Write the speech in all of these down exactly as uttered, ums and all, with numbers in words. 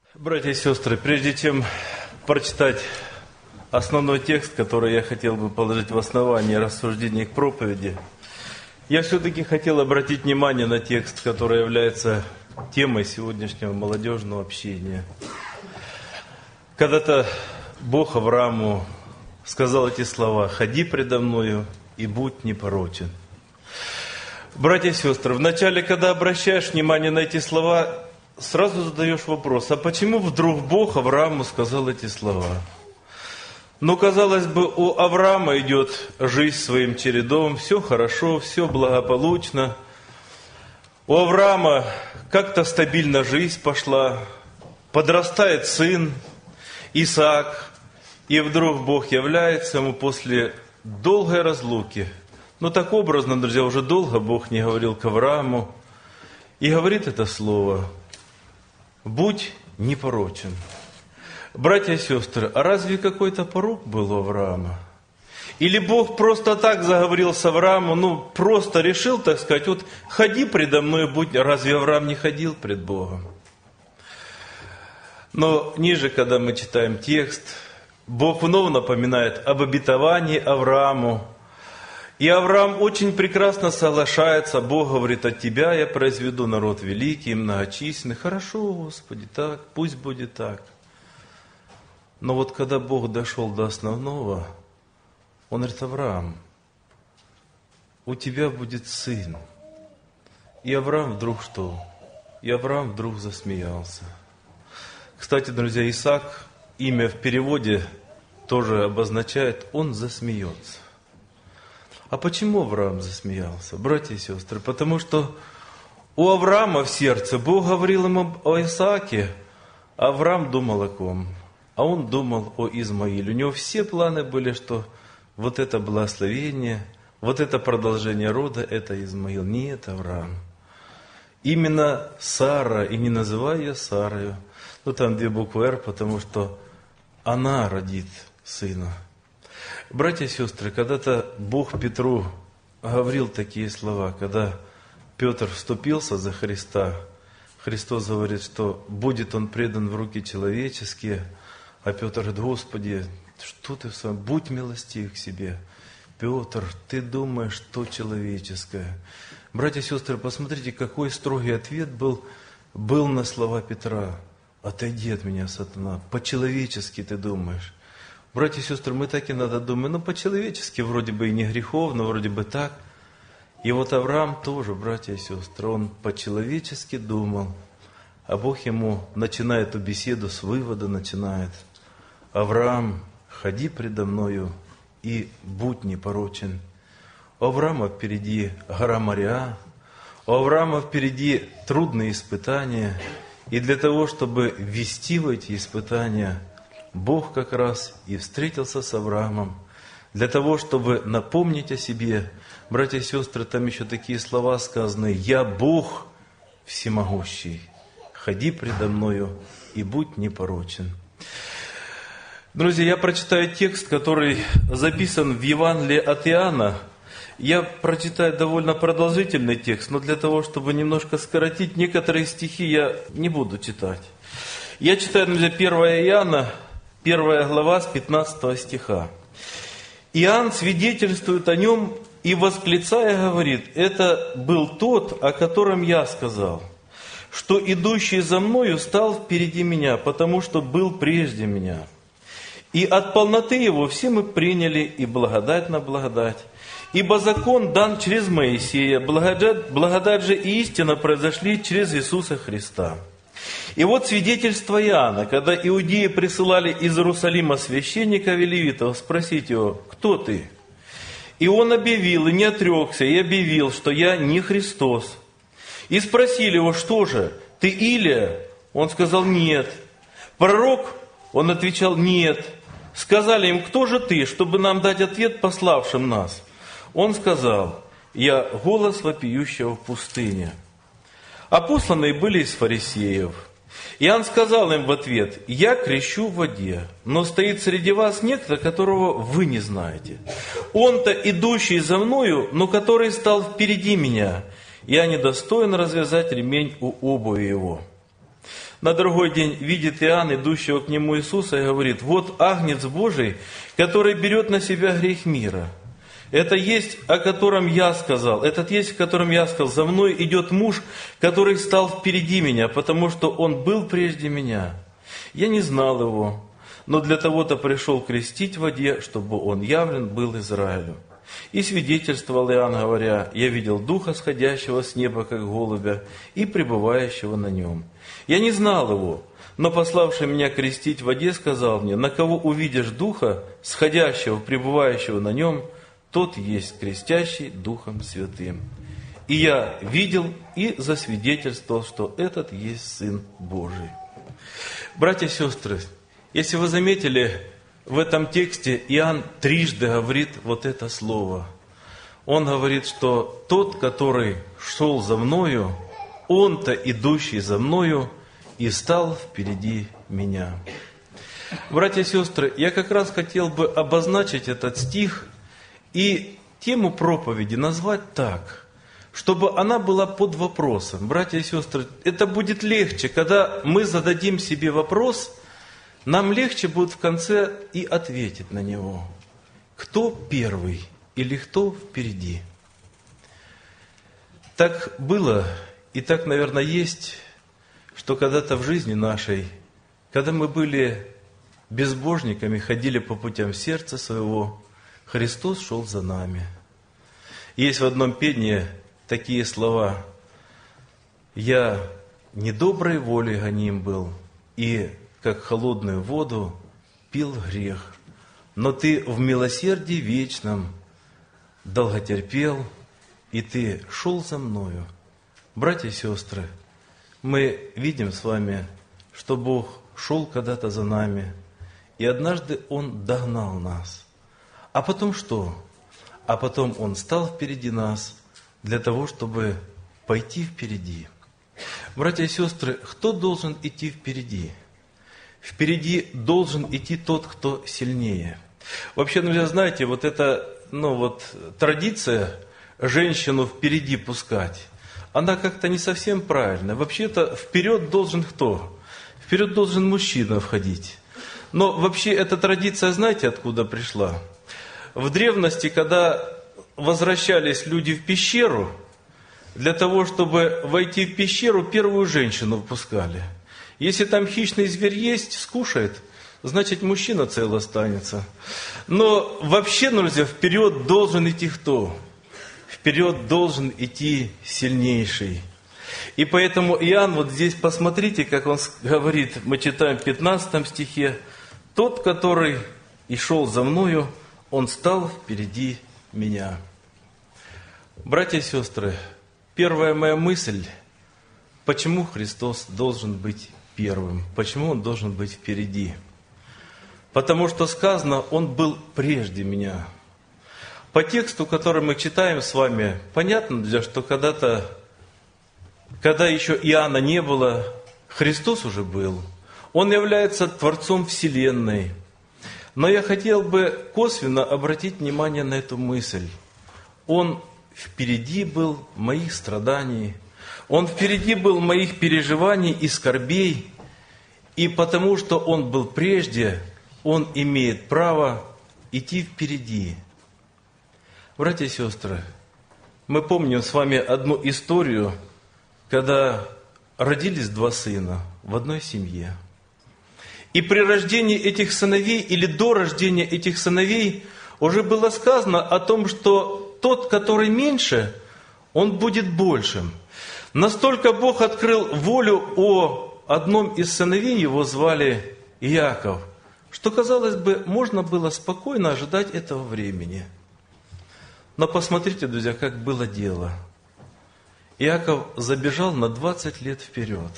Братья и сестры, прежде чем прочитать основной текст, который я хотел бы положить в основание рассуждений к проповеди, я все-таки хотел обратить внимание на текст, который является темой сегодняшнего молодежного общения. Когда-то Бог Аврааму сказал эти слова: «Ходи предо мною и будь непорочен». Братья и сестры, вначале, когда обращаешь внимание на эти слова, сразу задаешь вопрос: а почему вдруг Бог Аврааму сказал эти слова? Ну, казалось бы, у Авраама идет жизнь своим чередом, все хорошо, все благополучно. У Авраама как-то стабильно жизнь пошла, подрастает сын Исаак, и вдруг Бог является ему после долгой разлуки. Ну, так образно, друзья, уже долго Бог не говорил к Аврааму, и говорит это слово: «Будь непорочен». Братья и сестры, а разве какой-то порок был у Авраама? Или Бог просто так заговорил с Авраамом, ну, просто решил, так сказать, вот ходи предо мной, будь... Разве Авраам не ходил пред Богом? Но ниже, когда мы читаем текст, Бог вновь напоминает об обетовании Аврааму. И Авраам очень прекрасно соглашается. Бог говорит: от тебя я произведу народ великий и многочисленный. Хорошо, Господи, так, пусть будет так. Но вот когда Бог дошел до основного, Он говорит: Авраам, у тебя будет сын. И Авраам вдруг что? И Авраам вдруг засмеялся. Кстати, друзья, Исаак, имя в переводе тоже обозначает: он засмеется. А почему Авраам засмеялся? Братья и сестры, потому что у Авраама в сердце Бог говорил ему о Исааке, а Авраам думал о ком? А он думал о Измаиле. У него все планы были, что вот это благословение, вот это продолжение рода, это Измаил. Нет, Авраам. Именно Сара, и не называй ее Сарою. Ну, там две буквы «Р», потому что она родит сына. Братья и сестры, когда-то Бог Петру говорил такие слова, когда Петр вступился за Христа, Христос говорит, что будет он предан в руки человеческие, а Петр говорит: Господи, что ты сам, будь милостив к себе. Петр, ты думаешь, что человеческое. Братья и сестры, посмотрите, какой строгий ответ был, был на слова Петра. Отойди от меня, сатана, по-человечески ты думаешь. Братья и сестры, мы так иногда думаем, ну по-человечески вроде бы и не греховно, вроде бы так. И вот Авраам тоже, братья и сестры, он по-человечески думал, а Бог ему начинает эту беседу с вывода, начинает: Авраам, ходи предо мною и будь непорочен. У Авраама впереди гора Мориа, у Авраама впереди трудные испытания, и для того, чтобы ввести в эти испытания, Бог как раз и встретился с Авраамом, для того, чтобы напомнить о себе. Братья и сестры, там еще такие слова сказаны: «Я Бог всемогущий, ходи предо мною и будь непорочен». Друзья, я прочитаю текст, который записан в Евангелии от Иоанна. Я прочитаю довольно продолжительный текст, но для того, чтобы немножко скоротить, некоторые стихи я не буду читать. Я читаю, друзья, первое Иоанна, первая глава с пятнадцатого стиха. Иоанн свидетельствует о нем и, восклицая, говорит: «Это был тот, о котором я сказал, что идущий за мною стал впереди меня, потому что был прежде меня. И от полноты его все мы приняли и благодать на благодать. Ибо закон дан через Моисея, благодать, благодать же и истина произошли через Иисуса Христа». И вот свидетельство Иоанна, когда иудеи присылали из Иерусалима священников и левитов спросить его: «Кто ты?» И он объявил, и не отрекся, и объявил, что я не Христос. И спросили его: «Что же, ты Илия?» Он сказал: «Нет». «Пророк?» Он отвечал: «Нет». Сказали им: «Кто же ты, чтобы нам дать ответ пославшим нас?» Он сказал: «Я голос вопиющего в пустыне». А посланные были из фарисеев. Иоанн сказал им в ответ: «Я крещу в воде, но стоит среди вас некто, которого вы не знаете. Он-то идущий за мною, но который стал впереди меня. Я недостоин развязать ремень у обуви его». На другой день видит Иоанн, идущего к нему Иисуса, и говорит: вот Агнец Божий, который берет на себя грех мира. Это есть, о котором я сказал. Этот есть, о котором я сказал. За мной идет муж, который стал впереди меня, потому что он был прежде меня. Я не знал его, но для того-то пришел крестить в воде, чтобы он явлен был Израилю. И свидетельствовал Иоанн, говоря: я видел Духа, сходящего с неба, как голубя, и пребывающего на нем. Я не знал его, но пославший меня крестить в воде сказал мне: на кого увидишь Духа, сходящего, пребывающего на нем, тот есть крестящий Духом Святым. И я видел и засвидетельствовал, что этот есть Сын Божий. Братья и сестры, если вы заметили, в этом тексте Иоанн трижды говорит вот это слово. Он говорит, что тот, который шел за мною, он-то, идущий за мною, и стал впереди меня. Братья и сестры, я как раз хотел бы обозначить этот стих и тему проповеди назвать так, чтобы она была под вопросом. Братья и сестры, это будет легче, когда мы зададим себе вопрос, нам легче будет в конце и ответить на него. Кто первый или кто впереди? Так было и так, наверное, есть, что когда-то в жизни нашей, когда мы были безбожниками, ходили по путям сердца своего, Христос шел за нами. Есть в одном пении такие слова: «Я недоброй волей гоним был, и как холодную воду пил грех, но Ты в милосердии вечном долготерпел, и Ты шел за мною». Братья и сестры, мы видим с вами, что Бог шел когда-то за нами, и однажды Он догнал нас. А потом что? А потом Он стал впереди нас для того, чтобы пойти впереди. Братья и сестры, кто должен идти впереди? Впереди должен идти тот, кто сильнее. Вообще, ну, знаете, вот эта ну, вот, традиция женщину впереди пускать, она как-то не совсем правильная. Вообще-то вперед должен кто? Вперед должен мужчина входить. Но вообще эта традиция, знаете, откуда пришла? В древности, когда возвращались люди в пещеру, для того, чтобы войти в пещеру, первую женщину впускали. Если там хищный зверь есть, скушает, значит, мужчина цел останется. Но вообще, друзья, вперед должен идти кто? Вперед должен идти сильнейший. И поэтому Иоанн, вот здесь посмотрите, как он говорит, мы читаем в пятнадцатом стихе: «Тот, который и шел за мною, он стал впереди меня». Братья и сестры, первая моя мысль, почему Христос должен быть первым, почему Он должен быть впереди? Потому что сказано, Он был прежде меня. По тексту, который мы читаем с вами, понятно, для что когда-то, когда еще Иоанна не было, Христос уже был. Он является Творцом Вселенной. Но я хотел бы косвенно обратить внимание на эту мысль. Он впереди был моих страданий, Он впереди был моих переживаний и скорбей, и потому что Он был прежде, Он имеет право идти впереди. Братья и сестры, мы помним с вами одну историю, когда родились два сына в одной семье. И при рождении этих сыновей, или до рождения этих сыновей, уже было сказано о том, что тот, который меньше, он будет большим. Настолько Бог открыл волю о одном из сыновей, его звали Иаков, что, казалось бы, можно было спокойно ожидать этого времени. Но посмотрите, друзья, как было дело. Иаков забежал на двадцать лет вперед.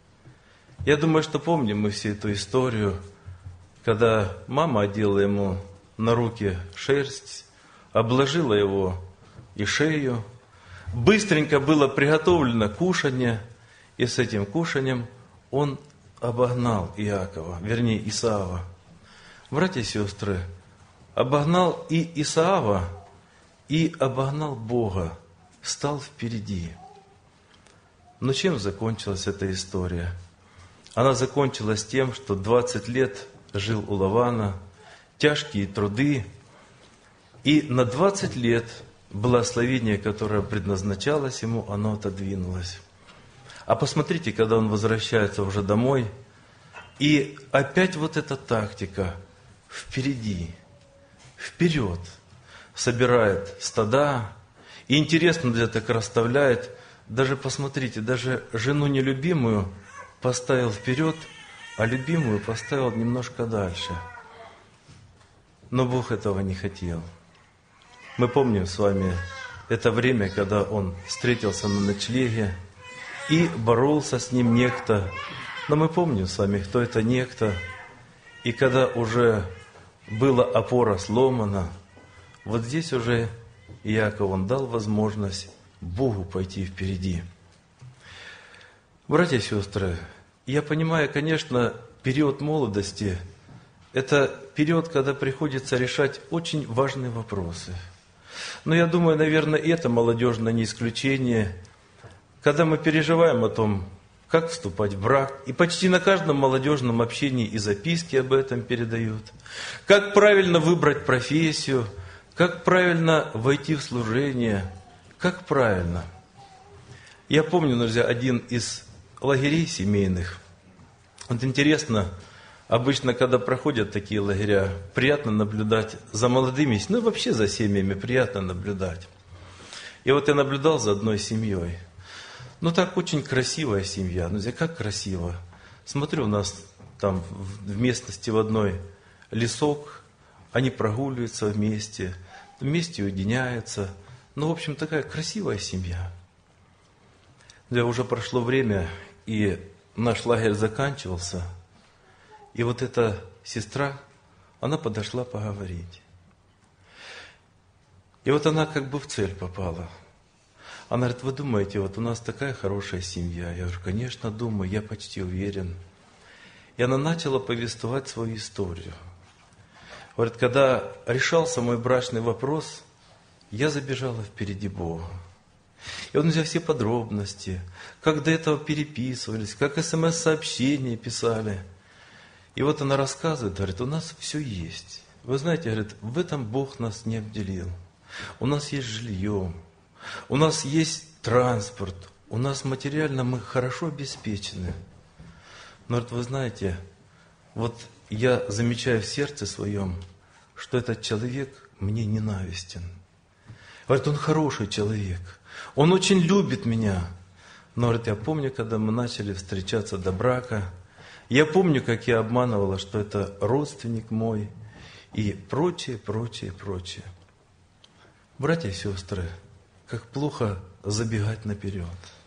Я думаю, что помним мы всю эту историю, когда мама одела ему на руки шерсть, обложила его и шею. Быстренько было приготовлено кушанье, и с этим кушанием он обогнал Иакова, вернее Исаава. Братья и сестры, обогнал и Исаава, и обогнал Бога, стал впереди. Но чем закончилась эта история? она закончилась тем, что двадцать лет жил у Лавана, тяжкие труды, и на двадцать лет благословение, которое предназначалось ему, оно отодвинулось. А посмотрите, когда он возвращается уже домой, и опять вот эта тактика впереди, вперед, собирает стада, и интересно для так расставляет. Даже посмотрите, даже жену нелюбимую поставил вперед, а любимую поставил немножко дальше. Но Бог этого не хотел. Мы помним с вами это время, когда он встретился на ночлеге и боролся с ним некто. Но мы помним с вами, кто это некто. И когда уже была опора сломана, вот здесь уже Иаков, он дал возможность Богу пойти впереди. Братья и сестры, я понимаю, конечно, период молодости – это период, когда приходится решать очень важные вопросы. Но я думаю, наверное, это молодежное не исключение, когда мы переживаем о том, как вступать в брак, и почти на каждом молодежном общении и записки об этом передают, как правильно выбрать профессию, как правильно войти в служение, как правильно. Я помню, друзья, один из лагерей семейных. Вот интересно, обычно, когда проходят такие лагеря, приятно наблюдать за молодыми, ну и вообще за семьями приятно наблюдать. И вот я наблюдал за одной семьей. Ну так очень красивая семья. Ну, как красиво. Смотрю, у нас там в местности в одной лесок, они прогуливаются вместе, вместе уединяются. Ну, в общем, такая красивая семья. Да, уже прошло время, и наш лагерь заканчивался. И вот эта сестра, она подошла поговорить. И вот она как бы в цель попала. Она говорит: вы думаете, вот у нас такая хорошая семья? Я говорю: конечно, думаю, я почти уверен. И она начала повествовать свою историю. Говорит: когда решался мой брачный вопрос, я забежала впереди Бога. И он взял все подробности, как до этого переписывались, как смс-сообщения писали. И вот она рассказывает, говорит: у нас все есть. Вы знаете, говорит, в этом Бог нас не обделил. У нас есть жилье, у нас есть транспорт, у нас материально мы хорошо обеспечены. Но говорит, вы знаете, вот я замечаю в сердце своем, что этот человек мне ненавистен. Говорит, он хороший человек, он очень любит меня. Но, говорит, я помню, когда мы начали встречаться до брака, я помню, как я обманывала, что это родственник мой, и прочее, прочее, прочее. Братья и сестры, как плохо забегать наперед.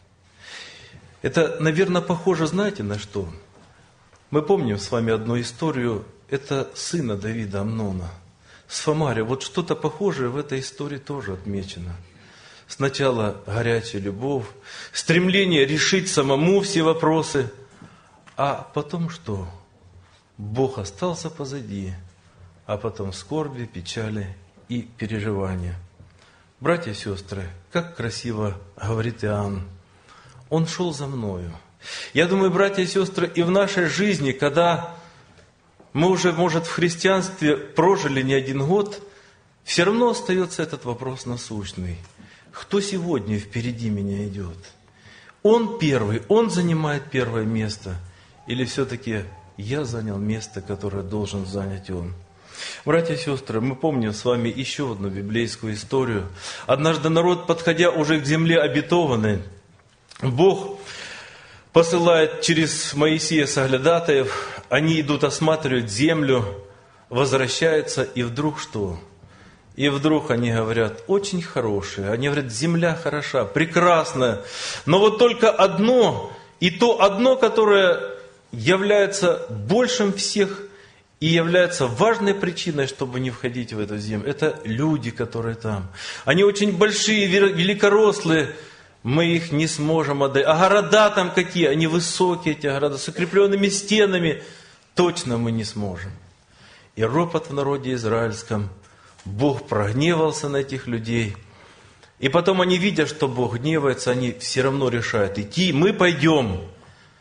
Это, наверное, похоже, знаете, на что? Мы помним с вами одну историю, это сына Давида Амнона. С Фомария. Вот что-то похожее в этой истории тоже отмечено. Сначала горячая любовь, стремление решить самому все вопросы, а потом что? Бог остался позади, а потом скорби, печали и переживания. Братья и сестры, как красиво говорит Иоанн, он шел за мною. Я думаю, братья и сестры, и в нашей жизни, когда мы уже, может, в христианстве прожили не один год, все равно остается этот вопрос насущный. Кто сегодня впереди меня идет? Он первый, он занимает первое место. Или все-таки я занял место, которое должен занять он? Братья и сестры, мы помним с вами еще одну библейскую историю. Однажды народ, подходя уже к земле обетованной, Бог посылает через Моисея соглядатаев, они идут осматривать землю, возвращаются, и вдруг что? И вдруг они говорят, очень хорошие, они говорят, земля хороша, прекрасная, но вот только одно, и то одно, которое является большим всех и является важной причиной, чтобы не входить в эту землю, это люди, которые там. Они очень большие, великорослые, мы их не сможем отдать. А города там какие? Они высокие, эти города, с укрепленными стенами. Точно мы не сможем. И ропот в народе израильском. Бог прогневался на этих людей. И потом они, видя, что Бог гневается, они все равно решают идти. Мы пойдем.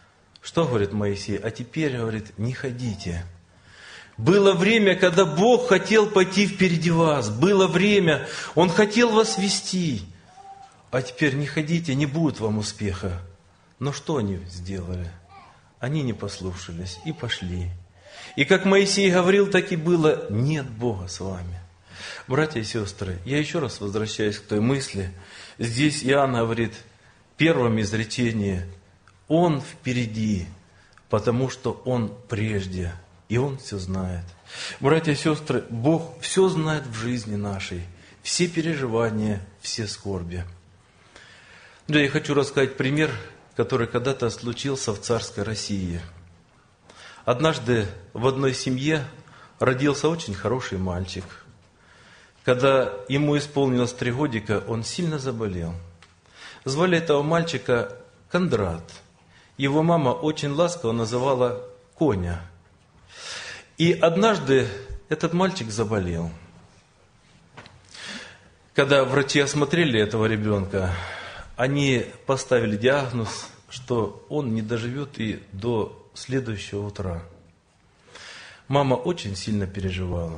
Что говорит Моисей? А теперь, говорит, не ходите. Было время, когда Бог хотел пойти впереди вас. Было время, Он хотел вас вести. А теперь не ходите, не будет вам успеха. Но что они сделали? Они не послушались и пошли. И как Моисей говорил, так и было. Нет Бога с вами. Братья и сестры, я еще раз возвращаюсь к той мысли. Здесь Иоанн говорит в первом изречении: Он впереди, потому что Он прежде. И Он все знает. Братья и сестры, Бог все знает в жизни нашей. Все переживания, все скорби. Да, я хочу рассказать пример, который когда-то случился в царской России. Однажды в одной семье родился очень хороший мальчик. Когда ему исполнилось три годика, он сильно заболел. Звали этого мальчика Кондрат. Его мама очень ласково называла Коня. И однажды этот мальчик заболел. Когда врачи осмотрели этого ребенка, они поставили диагноз, что он не доживет и до следующего утра. Мама очень сильно переживала.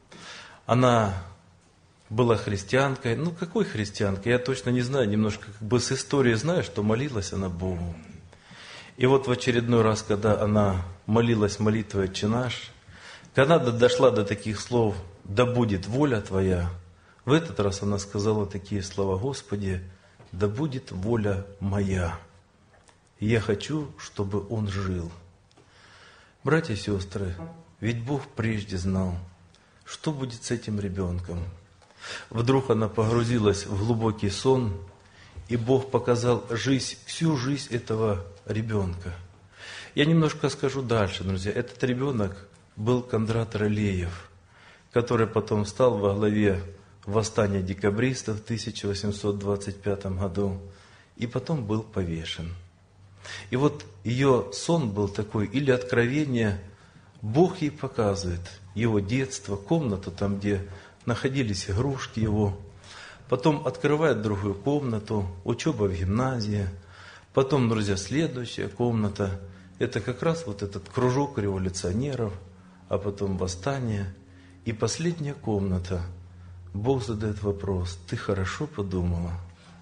Она была христианкой. Ну, какой христианкой? Я точно не знаю. Немножко как бы с истории знаю, что молилась она Богу. И вот в очередной раз, когда она молилась молитвой «Отче наш», когда она дошла до таких слов «Да будет воля Твоя», в этот раз она сказала такие слова: «Господи, да будет воля моя. Я хочу, чтобы он жил». Братья и сестры, ведь Бог прежде знал, что будет с этим ребенком. Вдруг она погрузилась в глубокий сон, и Бог показал жизнь, всю жизнь этого ребенка. Я немножко скажу дальше, друзья. Этот ребенок был Кондрат Рылеев, который потом стал во главе восстания декабристов в тысяча восемьсот двадцать пятом году, и потом был повешен. И вот ее сон был такой, или откровение, Бог ей показывает его детство, комнату там, где находились игрушки его, потом открывает другую комнату, учеба в гимназии, потом, друзья, следующая комната, это как раз вот этот кружок революционеров, а потом восстание, и последняя комната. Бог задает вопрос: ты хорошо подумала?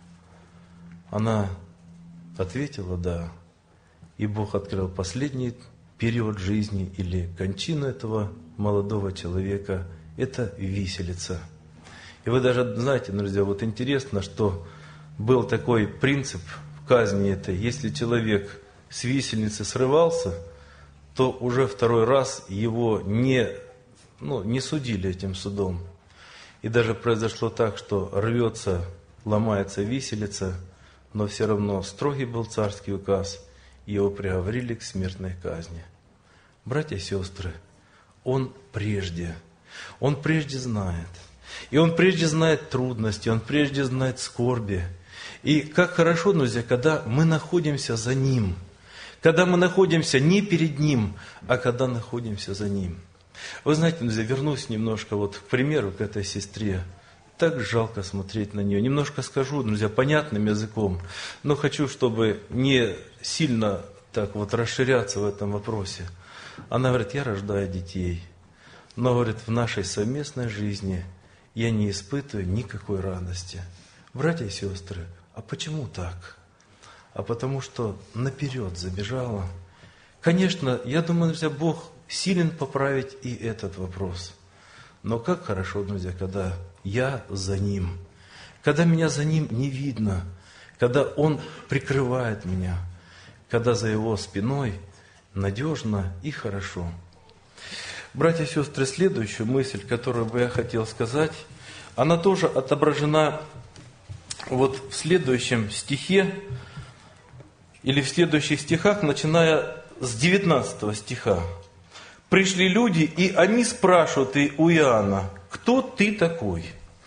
Она ответила «да». И Бог открыл последний период жизни или кончину этого молодого человека. Это виселица. И вы даже знаете, друзья, вот интересно, что был такой принцип в казни этой. Если человек с висельницы срывался, то уже второй раз его не, ну, не судили этим судом. И даже произошло так, что рвется, ломается виселица, но все равно строгий был царский указ, и его приговорили к смертной казни. Братья и сестры, Он прежде, Он прежде знает. И Он прежде знает трудности, Он прежде знает скорби. И как хорошо, друзья, когда мы находимся за Ним, когда мы находимся не перед Ним, а когда находимся за Ним. Вы знаете, друзья, вернусь немножко вот к примеру к этой сестре. Так жалко смотреть на нее. Немножко скажу, друзья, понятным языком, но хочу, чтобы не сильно так вот расширяться в этом вопросе. Она говорит: я рождаю детей, но, говорит, в нашей совместной жизни я не испытываю никакой радости. Братья и сестры, а почему так? А потому что наперед забежала. Конечно, я думаю, друзья, Бог силен поправить и этот вопрос. Но как хорошо, друзья, когда я за Ним, когда меня за Ним не видно, когда Он прикрывает меня, когда за Его спиной надежно и хорошо. Братья и сестры, следующую мысль, которую бы я хотел сказать, она тоже отображена вот в следующем стихе, или в следующих стихах, начиная с девятнадцатого стиха. Пришли люди, и они спрашивают у Иоанна: кто ты такой?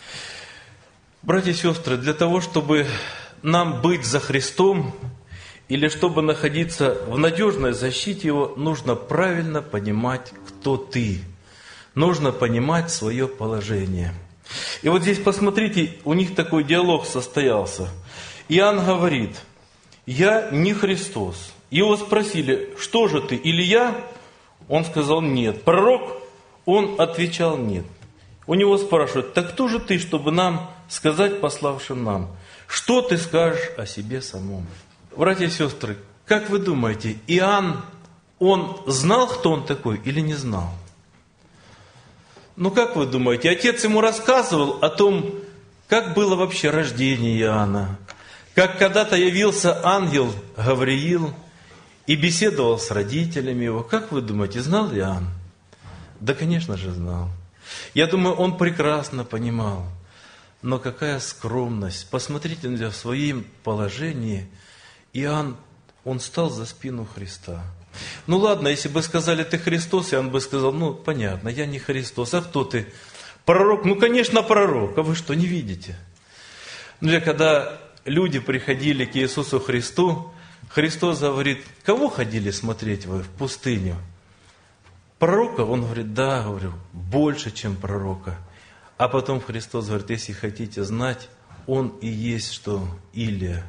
Братья и сестры, для того, чтобы нам быть за Христом, или чтобы находиться в надежной защите Его, нужно правильно понимать, кто ты. Нужно понимать свое положение. И вот здесь посмотрите, у них такой диалог состоялся. Иоанн говорит: я не Христос. Его спросили, что же ты, Илия? Он сказал, нет. Пророк? Он отвечал, нет. У него спрашивают, так кто же ты, чтобы нам сказать пославшим нам? Что ты скажешь о себе самом? Братья и сестры, как вы думаете, Иоанн, он знал, кто он такой, или не знал? Ну, как вы думаете, отец ему рассказывал о том, как было вообще рождение Иоанна, как когда-то явился ангел Гавриил и беседовал с родителями его. Как вы думаете, знал Иоанн? Да, конечно же, знал. Я думаю, он прекрасно понимал. Но какая скромность. Посмотрите, в своем положении Иоанн, он стал за спину Христа. Ну ладно, если бы сказали, ты Христос, Иоанн бы сказал, ну понятно, я не Христос, а кто ты? Пророк? Ну конечно пророк, а вы что, не видите? Ну, когда люди приходили к Иисусу Христу, Христос говорит, кого ходили смотреть вы в пустыню? Пророка? Он говорит, да, говорю, больше, чем пророка. А потом Христос говорит, если хотите знать, Он и есть что? Илия.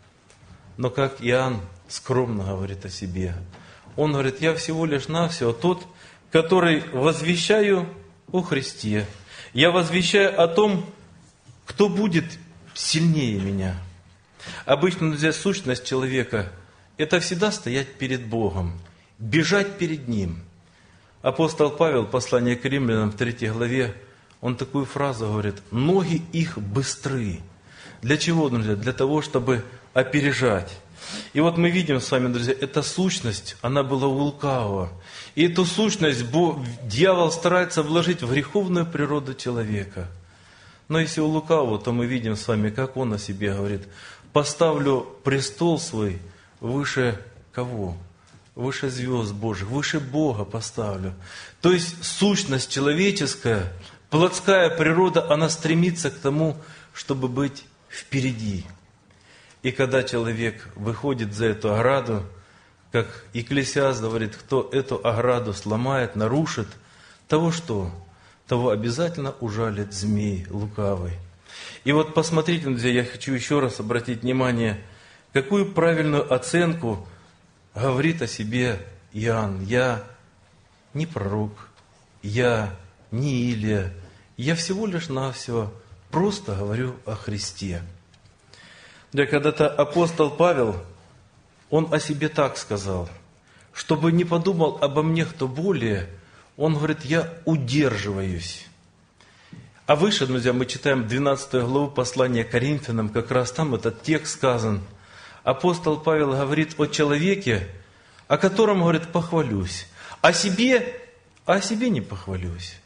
Но как Иоанн скромно говорит о себе. Он говорит, я всего лишь навсего тот, который возвещаю о Христе. Я возвещаю о том, кто будет сильнее меня. Обычно, друзья, сущность человека – это всегда стоять перед Богом, бежать перед Ним. Апостол Павел, послание к римлянам в третьей главе, он такую фразу говорит, ноги их быстры. Для чего, друзья? Для того, чтобы опережать. И вот мы видим с вами, друзья, эта сущность, она была у лукавого. И эту сущность Бог, дьявол старается вложить в греховную природу человека. Но если у лукавого, то мы видим с вами, как он о себе говорит. Поставлю престол свой выше кого? Выше звезд Божьих, выше Бога поставлю. То есть сущность человеческая, плотская природа, она стремится к тому, чтобы быть впереди. И когда человек выходит за эту ограду, как Екклесиаст говорит, кто эту ограду сломает, нарушит, того что? Того обязательно ужалит змей лукавый. И вот посмотрите, друзья, я хочу еще раз обратить внимание, какую правильную оценку говорит о себе Иоанн. Я не пророк, я не Илия, я всего лишь навсего просто говорю о Христе. Да, когда-то апостол Павел, он о себе так сказал, чтобы не подумал обо мне кто более, он говорит, я удерживаюсь. А выше, друзья, мы читаем двенадцатую главу послания Коринфянам, как раз там этот текст сказан. Апостол Павел говорит о человеке, о котором, говорит, похвалюсь. О себе, а о себе не похвалюсь.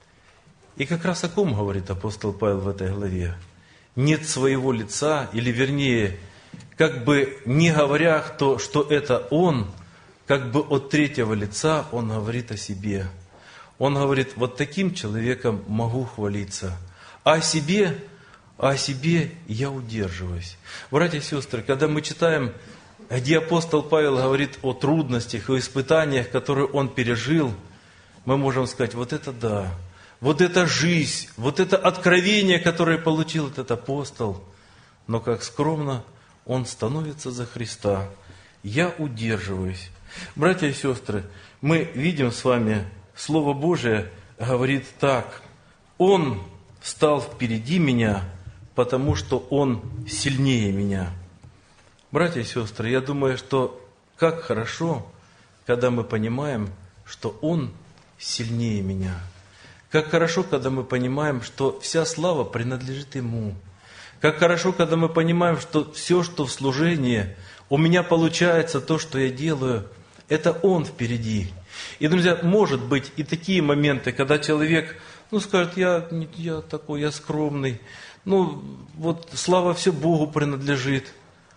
И как раз о ком говорит апостол Павел в этой главе? Нет своего лица, или вернее, как бы не говоря, то, что это он, как бы от третьего лица он говорит о себе. Он говорит, вот таким человеком могу хвалиться. А о себе, а о себе я удерживаюсь. Братья и сестры, когда мы читаем, где апостол Павел говорит о трудностях, о испытаниях, которые он пережил, мы можем сказать, вот это да. Вот эта жизнь, вот это откровение, которое получил этот апостол, но как скромно он становится за Христа. Я удерживаюсь. Братья и сестры, мы видим с вами, Слово Божие говорит так. Он стал впереди меня, потому что Он сильнее меня. Братья и сестры, я думаю, что как хорошо, когда мы понимаем, что Он сильнее меня. Как хорошо, когда мы понимаем, что вся слава принадлежит Ему. Как хорошо, когда мы понимаем, что все, что в служении, у меня получается, то, что я делаю, это Он впереди. И, друзья, может быть и такие моменты, когда человек, ну, скажет, я, я такой, я скромный, ну, вот слава все Богу принадлежит,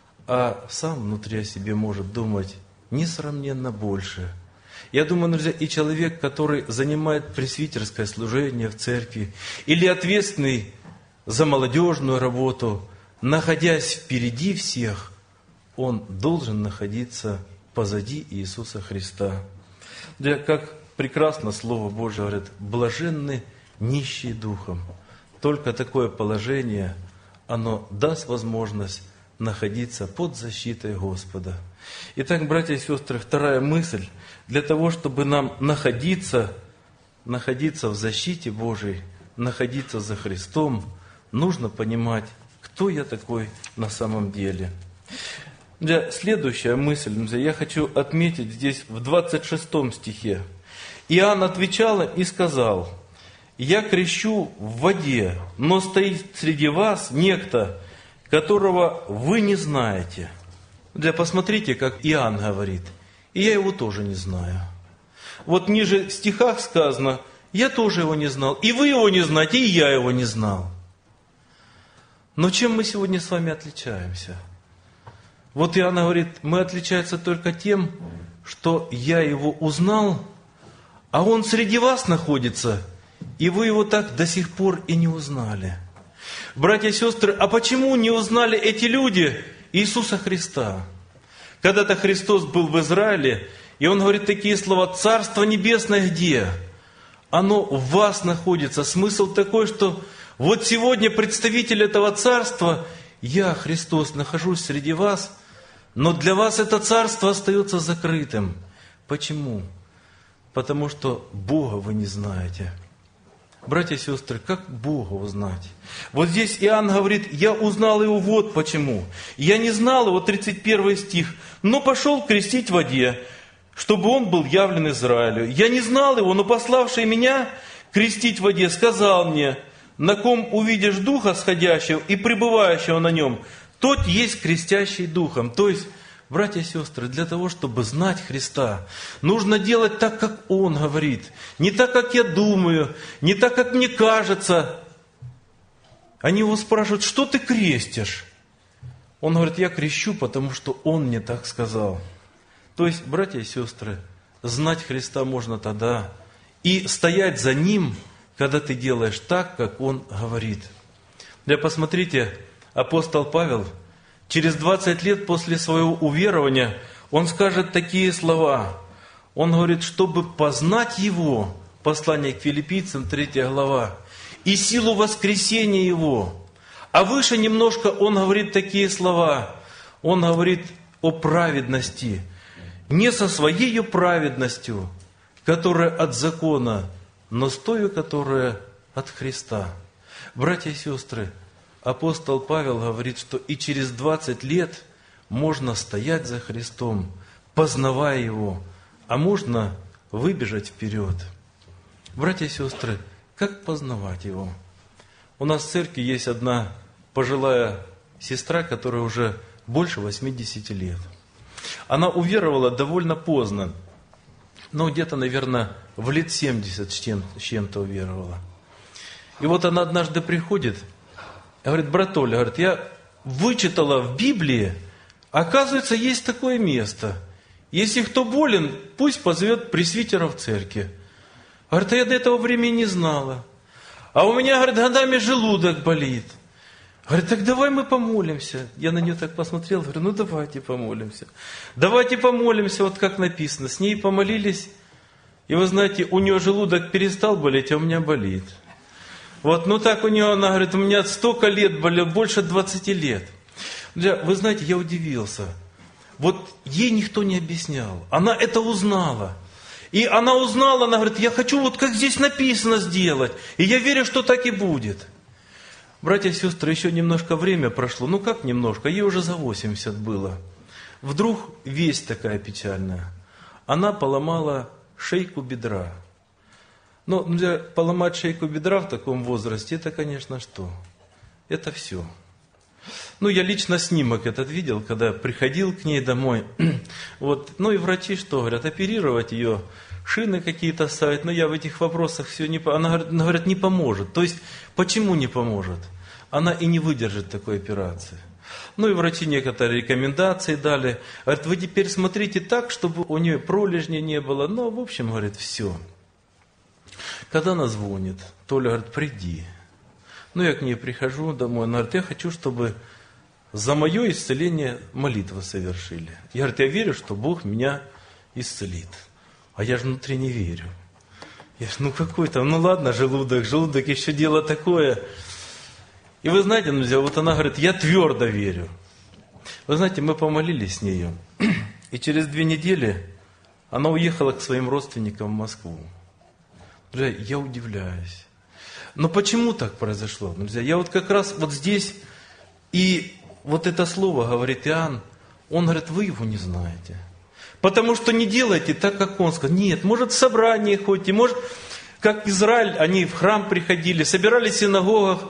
а сам внутри о себе может думать несравненно больше. Я думаю, друзья, и человек, который занимает пресвитерское служение в церкви, или ответственный за молодежную работу, находясь впереди всех, он должен находиться позади Иисуса Христа. Да, как прекрасно Слово Божие говорит, блаженны нищие духом. Только такое положение, оно даст возможность находиться под защитой Господа. Итак, братья и сестры, вторая мысль. Для того, чтобы нам находиться, находиться в защите Божией, находиться за Христом, нужно понимать, кто я такой на самом деле. Для следующая мысль, я хочу отметить здесь в двадцать шестом стихе. Иоанн отвечал и сказал: «Я крещу в воде, но стоит среди вас некто, которого вы не знаете». Для посмотрите, как Иоанн говорит, и я его тоже не знаю. Вот ниже в стихах сказано: я тоже его не знал, и вы его не знаете, и я его не знал. Но чем мы сегодня с вами отличаемся? Вот Иоанн говорит, мы отличаемся только тем, что я его узнал, а он среди вас находится, и вы его так до сих пор и не узнали. Братья и сестры, а почему не узнали эти люди Иисуса Христа? Когда-то Христос был в Израиле, и Он говорит такие слова: «Царство Небесное где? Оно в вас находится». Смысл такой, что вот сегодня представитель этого Царства, я, Христос, нахожусь среди вас, но для вас это Царство остается закрытым. Почему? Потому что Бога вы не знаете. Братья и сестры, как Бога узнать? Вот здесь Иоанн говорит, я узнал его вот почему. Я не знал его, тридцать первый стих, но пошел крестить в воде, чтобы он был явлен Израилю. Я не знал его, но пославший меня крестить в воде сказал мне: на ком увидишь Духа сходящего и пребывающего на нем, тот есть крестящий Духом. То есть, братья и сестры, для того, чтобы знать Христа, нужно делать так, как Он говорит. Не так, как я думаю, не так, как мне кажется. Они его спрашивают, что ты крестишь? Он говорит, я крещу, потому что Он мне так сказал. То есть, братья и сестры, знать Христа можно тогда и стоять за Ним, когда ты делаешь так, как Он говорит. Да, посмотрите, апостол Павел, через двадцать лет после своего уверования, он скажет такие слова. Он говорит, чтобы познать Его, послание к Филиппийцам, третья глава, и силу воскресения Его. А выше немножко он говорит такие слова. Он говорит о праведности. Не со своей праведностью, которая от закона, но с той, которая от Христа. Братья и сестры, апостол Павел говорит, что и через двадцать лет можно стоять за Христом, познавая Его, а можно выбежать вперед. Братья и сестры, как познавать Его? У нас в церкви есть одна пожилая сестра, которая уже больше восьмидесяти лет. Она уверовала довольно поздно, ну где-то, наверное, в лет семьдесят с чем-то, с чем-то уверовала. И вот она однажды приходит, говорит, брат Оля, говорит, я вычитала в Библии, оказывается, есть такое место. Если кто болен, пусть позовет пресвитера в церкви. Говорит, а я до этого времени не знала. А у меня, говорит, годами желудок болит. Говорит, так давай мы помолимся. Я на нее так посмотрел, говорю, ну давайте помолимся. Давайте помолимся, вот как написано. С ней помолились, и вы знаете, у нее желудок перестал болеть, а у меня болит. Вот, ну так у нее, она говорит, у меня столько лет болел, больше двадцати лет. Вы знаете, я удивился. Вот ей никто не объяснял. Она это узнала. И она узнала, она говорит, я хочу вот как здесь написано сделать. И я верю, что так и будет. Братья и сестры, еще немножко время прошло. Ну как немножко? Ей уже за восемьдесят было. Вдруг весть такая печальная. Она поломала шейку бедра. Но для поломать шейку бедра в таком возрасте, это, конечно, что? Это все. Ну, я лично снимок этот видел, когда приходил к ней домой. Вот. Ну и врачи что говорят? Оперировать ее, шины какие-то ставить. Но я в этих вопросах все не... Она говорит, говорит, не поможет. То есть, почему не поможет? Она и не выдержит такой операции. Ну и врачи некоторые рекомендации дали. Говорят, вы теперь смотрите так, чтобы у нее пролежней не было. Ну, в общем, говорит, все. Когда она звонит, Толя говорит, приди. Ну, я к ней прихожу домой, она говорит, я хочу, чтобы за мое исцеление молитвы совершили. Я говорю, я верю, что Бог меня исцелит. А я же внутри не верю. Я же, ну какой там, ну ладно, желудок, желудок, еще дело такое. И вы знаете, друзья, вот она говорит, я твердо верю. Вы знаете, мы помолились с нею, и через две недели она уехала к своим родственникам в Москву. Друзья, я удивляюсь. Но почему так произошло? Друзья, я вот как раз вот здесь, и вот это слово говорит Иоанн, он говорит, вы его не знаете. Потому что не делайте так, как он сказал. Нет, может, в собрание ходите, может, как Израиль, они в храм приходили, собирались в синагогах.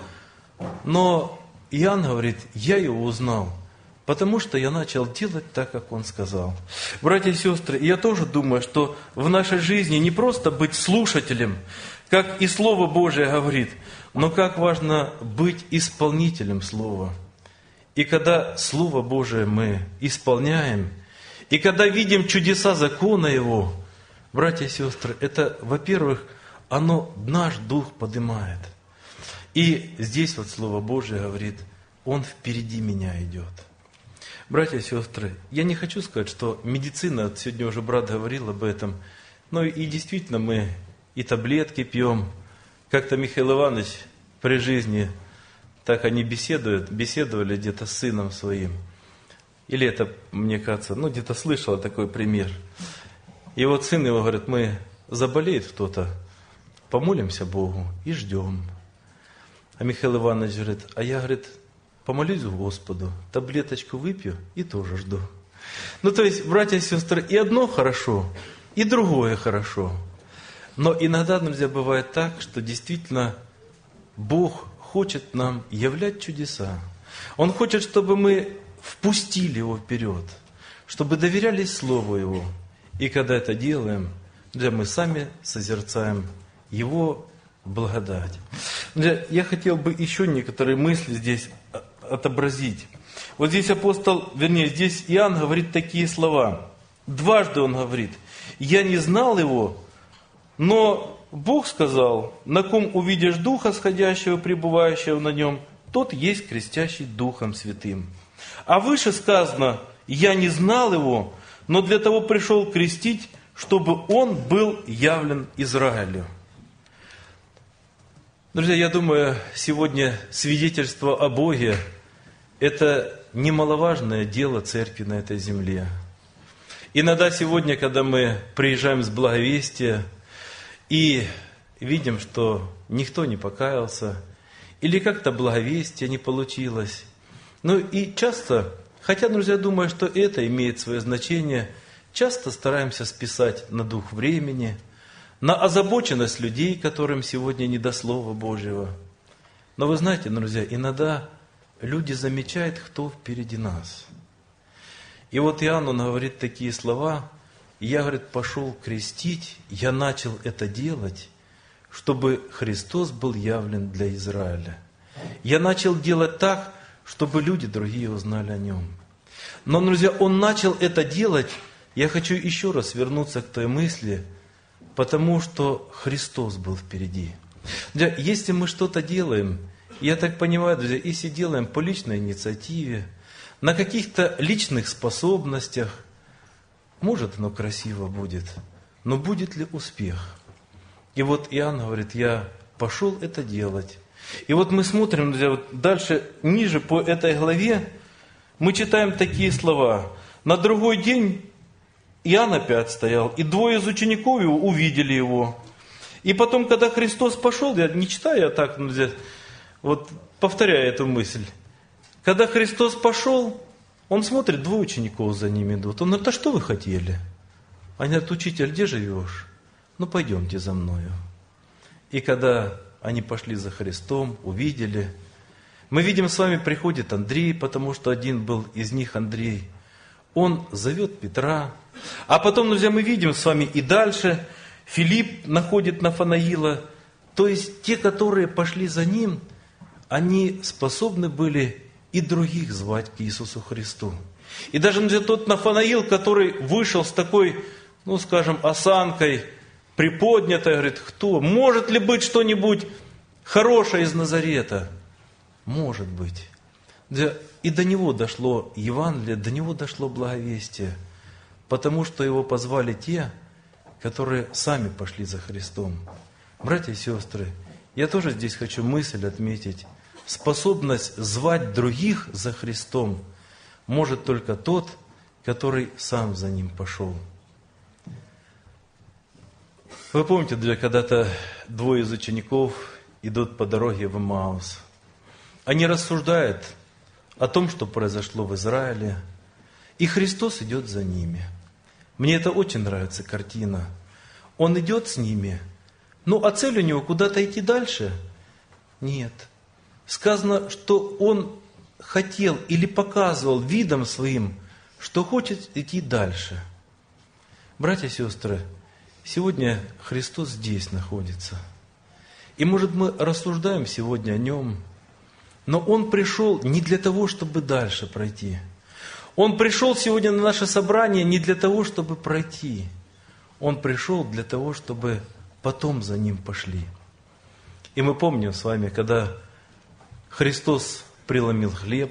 Но Иоанн говорит, я его узнал, потому что я начал делать так, как он сказал. Братья и сестры, я тоже думаю, что в нашей жизни не просто быть слушателем, как и Слово Божие говорит, но как важно быть исполнителем Слова. И когда Слово Божие мы исполняем, и когда видим чудеса закона Его, братья и сестры, это, во-первых, оно наш дух поднимает. И здесь вот Слово Божие говорит, Он впереди меня идет. Братья и сестры, я не хочу сказать, что медицина, сегодня уже брат говорил об этом, но и действительно мы и таблетки пьем. Как-то Михаил Иванович при жизни, так они беседуют, беседовали где-то с сыном своим. Или это, мне кажется, ну где-то слышал такой пример. И вот сын его говорит, мы заболеет кто-то, помолимся Богу и ждем. А Михаил Иванович говорит, а я, говорит, помолюсь Господу, таблеточку выпью и тоже жду. Ну то есть, братья и сестры, и одно хорошо, и другое хорошо. Но иногда, друзья, бывает так, что действительно Бог хочет нам являть чудеса. Он хочет, чтобы мы впустили Его вперед, чтобы доверялись Слову Его. И когда это делаем, друзья, мы сами созерцаем Его благодать. Друзья, я хотел бы еще некоторые мысли здесь отобразить. Вот здесь апостол, вернее, здесь Иоанн говорит такие слова. Дважды он говорит, я не знал Его, но Бог сказал, на ком увидишь Духа сходящего, пребывающего на нем, тот есть крестящий Духом Святым. А выше сказано, я не знал Его, но для того пришел крестить, чтобы Он был явлен Израилю. Друзья, я думаю, сегодня свидетельство о Боге – это немаловажное дело церкви на этой земле. Иногда сегодня, когда мы приезжаем с благовестия и видим, что никто не покаялся, или как-то благовестие не получилось, ну и часто, хотя, друзья, думаю, что это имеет свое значение, часто стараемся списать на дух времени, на озабоченность людей, которым сегодня не до Слова Божьего. Но вы знаете, друзья, иногда люди замечают, кто впереди нас. И вот Иоанн, он говорит такие слова, я, говорит, пошел крестить, я начал это делать, чтобы Христос был явлен для Израиля. Я начал делать так, чтобы люди другие узнали о Нем. Но, друзья, Он начал это делать, я хочу еще раз вернуться к той мысли, потому что Христос был впереди. Друзья, если мы что-то делаем, я так понимаю, друзья, если делаем по личной инициативе, на каких-то личных способностях, может, оно красиво будет, но будет ли успех? И вот Иоанн говорит, я пошел это делать. И вот мы смотрим, друзья, вот дальше, ниже по этой главе, мы читаем такие слова. На другой день Иоанн опять стоял, и двое из учеников его увидели его. И потом, когда Христос пошел, я не читаю, а так, друзья, вот повторяю эту мысль. Когда Христос пошел, Он смотрит, двое учеников за ним идут. Он говорит, а что вы хотели? Они говорят, учитель, где живешь? Ну, пойдемте за мною. И когда они пошли за Христом, увидели, мы видим, с вами приходит Андрей, потому что один был из них Андрей. Он зовет Петра. А потом, друзья, мы видим с вами и дальше, Филипп находит Нафанаила. То есть, те, которые пошли за ним, они способны были и других звать к Иисусу Христу. И даже, друзья, тот Нафанаил, который вышел с такой, ну, скажем, осанкой, приподнятой, говорит, кто? Может ли быть что-нибудь хорошее из Назарета? Может быть. И до него дошло Евангелие, до него дошло благовестие, потому что его позвали те, которые сами пошли за Христом. Братья и сестры, я тоже здесь хочу мысль отметить. Способность звать других за Христом может только тот, который сам за Ним пошел. Вы помните, друзья, когда-то двое из учеников идут по дороге в Эмаус. Они рассуждают о том, что произошло в Израиле, и Христос идет за ними. Мне это очень нравится картина. Он идет с ними, ну а цель у него куда-то идти дальше? Нет. Сказано, что он хотел или показывал видом своим, что хочет идти дальше. Братья и сестры, сегодня Христос здесь находится. И может мы рассуждаем сегодня о Нем, но Он пришел не для того, чтобы дальше пройти. Он пришел сегодня на наше собрание не для того, чтобы пройти. Он пришел для того, чтобы потом за Ним пошли. И мы помним с вами, когда Христос преломил хлеб,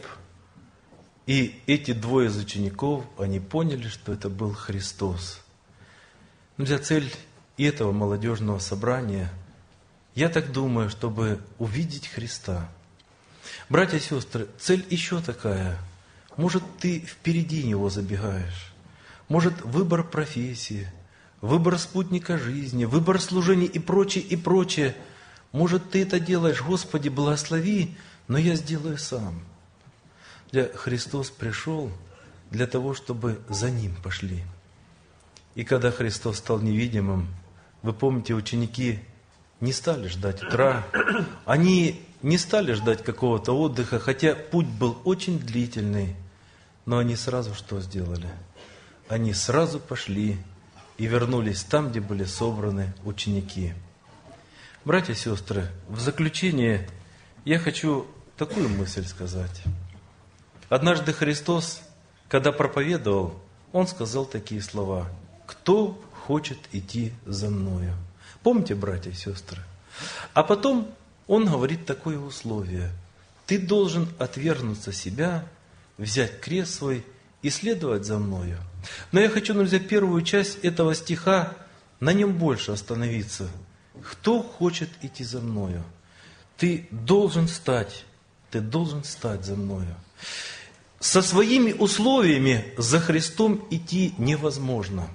и эти двое из учеников, они поняли, что это был Христос. Друзья, цель и этого молодежного собрания, я так думаю, чтобы увидеть Христа. Братья и сестры, цель еще такая. Может, ты впереди Него забегаешь. Может, выбор профессии, выбор спутника жизни, выбор служения и прочее, и прочее. Может, ты это делаешь, Господи, благослови, но я сделаю сам. Для Христос пришел для того, чтобы за Ним пошли. И когда Христос стал невидимым, вы помните, ученики не стали ждать утра, они не стали ждать какого-то отдыха, хотя путь был очень длительный, но они сразу что сделали? Они сразу пошли и вернулись там, где были собраны ученики. Братья и сестры, в заключение я хочу такую мысль сказать. Однажды Христос, когда проповедовал, Он сказал такие слова: «Кто хочет идти за Мною?» Помните, братья и сестры? А потом Он говорит такое условие: «Ты должен отвергнуться себя, взять крест свой и следовать за Мною». Но я хочу, друзья, первую часть этого стиха, на нем больше остановиться. Кто хочет идти за Мною? Ты должен стать, ты должен стать за Мною. Со своими условиями за Христом идти невозможно.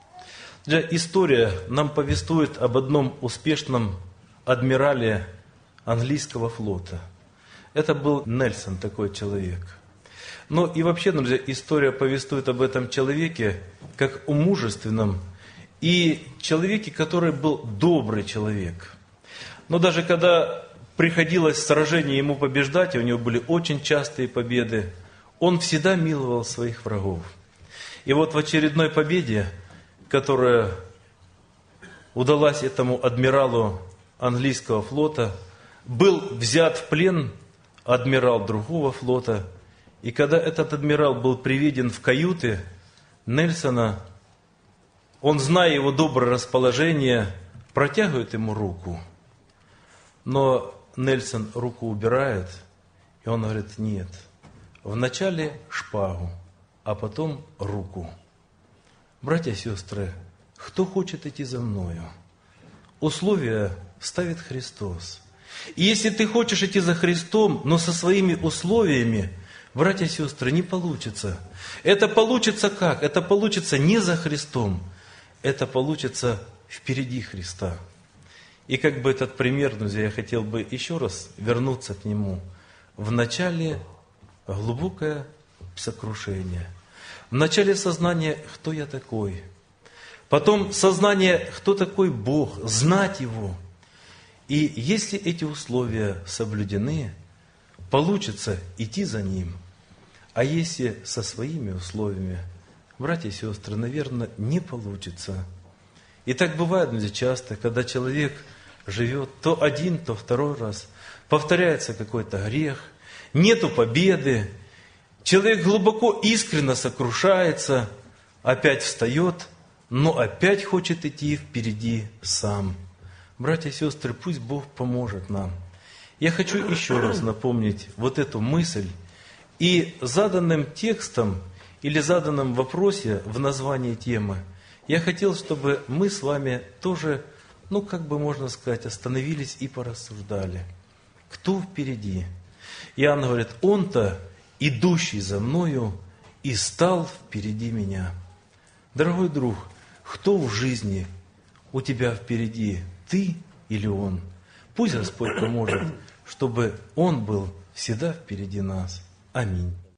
История нам повествует об одном успешном адмирале английского флота. Это был Нельсон, такой человек. Но и вообще, друзья, история повествует об этом человеке как о мужественном и человеке, который был добрый человек. Но даже когда приходилось в сражении ему побеждать, и у него были очень частые победы, он всегда миловал своих врагов. И вот в очередной победе, которая удалась этому адмиралу английского флота, был взят в плен адмирал другого флота. И когда этот адмирал был приведен в каюты Нельсона, он, зная его доброе расположение, протягивает ему руку. Но Нельсон руку убирает, и он говорит: нет, вначале шпагу, а потом руку. Братья и сестры, кто хочет идти за Мною? Условия ставит Христос. И если ты хочешь идти за Христом, но со своими условиями, братья и сестры, не получится. Это получится как? Это получится не за Христом, это получится впереди Христа. И как бы этот пример, друзья, я хотел бы еще раз вернуться к нему. Вначале глубокое сокрушение. Вначале сознание, кто я такой. Потом сознание, кто такой Бог, знать Его. И если эти условия соблюдены, получится идти за Ним. А если со своими условиями, братья и сестры, наверное, не получится. И так бывает, друзья, часто, когда человек живет то один, то второй раз, повторяется какой-то грех, нету победы, человек глубоко искренне сокрушается, опять встает, но опять хочет идти впереди сам. Братья и сестры, пусть Бог поможет нам. Я хочу еще раз напомнить вот эту мысль. И заданным текстом или заданном вопросе в названии темы я хотел, чтобы мы с вами тоже, ну, как бы можно сказать, остановились и порассуждали. Кто впереди? Иоанн говорит: Он-то, идущий за Мною, и стал впереди меня. Дорогой друг, кто в жизни у тебя впереди, ты или Он? Пусть Господь поможет, чтобы Он был всегда впереди нас. Аминь.